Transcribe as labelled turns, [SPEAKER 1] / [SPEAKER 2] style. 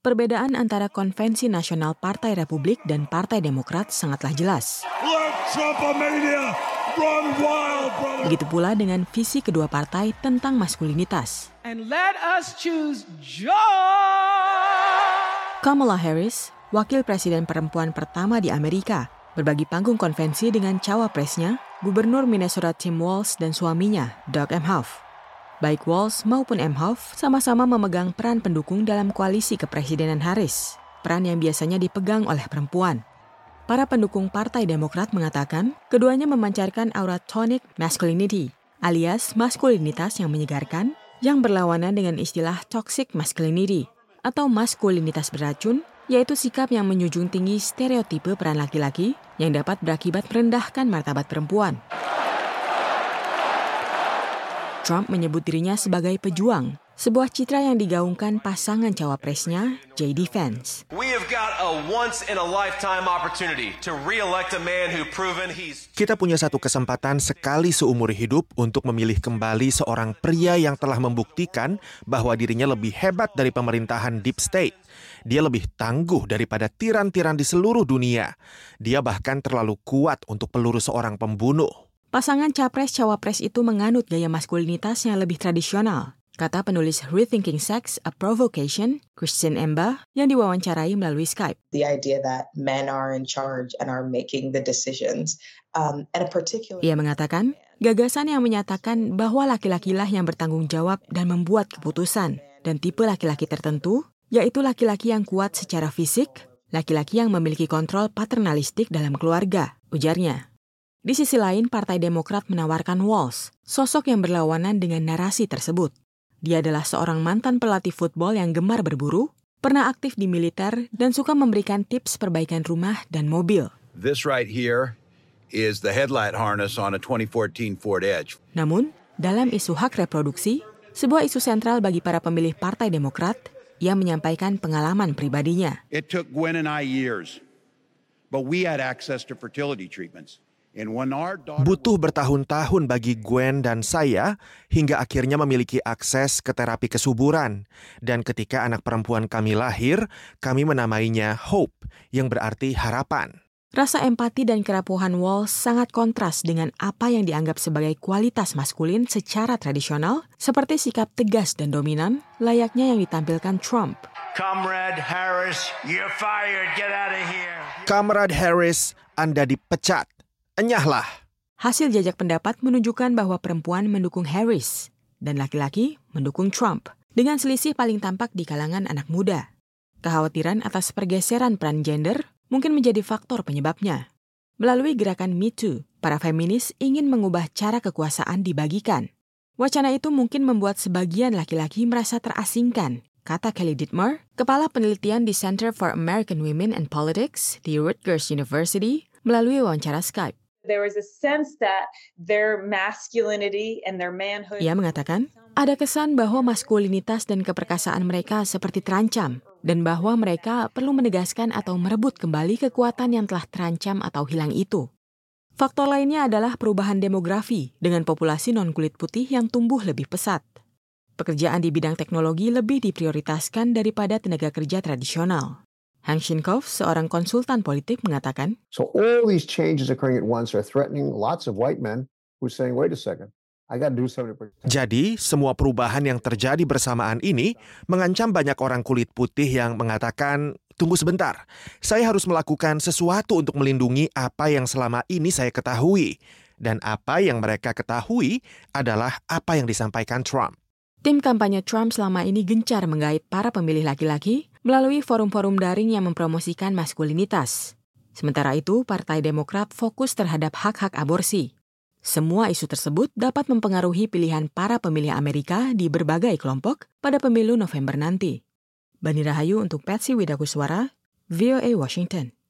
[SPEAKER 1] Perbedaan antara Konvensi Nasional Partai Republik dan Partai Demokrat sangatlah jelas. Begitu pula dengan visi kedua partai tentang maskulinitas.
[SPEAKER 2] And let us choose joy.
[SPEAKER 1] Kamala Harris, wakil presiden perempuan pertama di Amerika, berbagi panggung konvensi dengan cawapresnya, Gubernur Minnesota Tim Walz dan suaminya, Doug Emhoff. Baik Walz maupun Emhoff sama-sama memegang peran pendukung dalam koalisi kepresidenan Harris, peran yang biasanya dipegang oleh perempuan. Para pendukung Partai Demokrat mengatakan keduanya memancarkan aura tonic masculinity, alias maskulinitas yang menyegarkan, yang berlawanan dengan istilah toxic masculinity, atau maskulinitas beracun, yaitu sikap yang menjunjung tinggi stereotipe peran laki-laki yang dapat berakibat merendahkan martabat perempuan. Trump menyebut dirinya sebagai pejuang, sebuah citra yang digaungkan pasangan cawapresnya, J.D. Vance.
[SPEAKER 3] Kita punya satu kesempatan sekali seumur hidup untuk memilih kembali seorang pria yang telah membuktikan bahwa dirinya lebih hebat dari pemerintahan Deep State. Dia lebih tangguh daripada tiran-tiran di seluruh dunia. Dia bahkan terlalu kuat untuk peluru seorang pembunuh.
[SPEAKER 1] Pasangan capres-cawapres itu menganut gaya maskulinitas yang lebih tradisional, kata penulis Rethinking Sex, A Provocation, Christian Emba, yang diwawancarai melalui Skype.
[SPEAKER 4] The idea that men are in charge and are making the decisions, and a particular.
[SPEAKER 1] Ia mengatakan, gagasan yang menyatakan bahwa laki-lakilah yang bertanggung jawab dan membuat keputusan, dan tipe laki-laki tertentu, yaitu laki-laki yang kuat secara fisik, laki-laki yang memiliki kontrol paternalistik dalam keluarga, ujarnya. Di sisi lain, Partai Demokrat menawarkan Walz, sosok yang berlawanan dengan narasi tersebut. Dia adalah seorang mantan pelatih football yang gemar berburu, pernah aktif di militer, dan suka memberikan tips perbaikan rumah dan mobil.
[SPEAKER 5] This right here is the headlight harness on a 2014 Ford Edge.
[SPEAKER 1] Namun, dalam isu hak reproduksi, sebuah isu sentral bagi para pemilih Partai Demokrat, ia menyampaikan pengalaman pribadinya.
[SPEAKER 5] It took Gwen and I years, but we had access to fertility treatments.
[SPEAKER 3] Butuh bertahun-tahun bagi Gwen dan saya hingga akhirnya memiliki akses ke terapi kesuburan. Dan ketika anak perempuan kami lahir, kami menamainya Hope, yang berarti harapan.
[SPEAKER 1] Rasa empati dan kerapuhan Walz sangat kontras dengan apa yang dianggap sebagai kualitas maskulin secara tradisional, seperti sikap tegas dan dominan, layaknya yang ditampilkan Trump.
[SPEAKER 6] Comrade Harris, you're fired. Get out of here.
[SPEAKER 3] Comrade Harris, Anda dipecat. Enyahlah.
[SPEAKER 1] Hasil jajak pendapat menunjukkan bahwa perempuan mendukung Harris dan laki-laki mendukung Trump, dengan selisih paling tampak di kalangan anak muda. Kekhawatiran atas pergeseran peran gender mungkin menjadi faktor penyebabnya. Melalui gerakan Me Too, para feminis ingin mengubah cara kekuasaan dibagikan. Wacana itu mungkin membuat sebagian laki-laki merasa terasingkan, kata Kelly Dittmer, kepala penelitian di Center for American Women and Politics di Rutgers University, melalui wawancara Skype.
[SPEAKER 7] There was a sense that their masculinity and their manhood.
[SPEAKER 1] Ia mengatakan, ada kesan bahwa maskulinitas dan keperkasaan mereka seperti terancam, dan bahwa mereka perlu menegaskan atau merebut kembali kekuatan yang telah terancam atau hilang itu. Faktor lainnya adalah perubahan demografi dengan populasi non-kulit putih yang tumbuh lebih pesat. Pekerjaan di bidang teknologi lebih diprioritaskan daripada tenaga kerja tradisional. Hank Shinkoff, seorang konsultan politik, mengatakan,
[SPEAKER 8] So all these changes occurring at once are threatening lots of white men who are saying, wait a second, I got to do something to protect.
[SPEAKER 3] Jadi, semua perubahan yang terjadi bersamaan ini mengancam banyak orang kulit putih yang mengatakan, tunggu sebentar, saya harus melakukan sesuatu untuk melindungi apa yang selama ini saya ketahui. Dan apa yang mereka ketahui adalah apa yang disampaikan Trump.
[SPEAKER 1] Tim kampanye Trump selama ini gencar menggait para pemilih laki-laki melalui forum-forum daring yang mempromosikan maskulinitas. Sementara itu, Partai Demokrat fokus terhadap hak-hak aborsi. Semua isu tersebut dapat mempengaruhi pilihan para pemilih Amerika di berbagai kelompok pada pemilu November nanti. Bani Rahayu untuk Patsy Widakuswara, VOA Washington.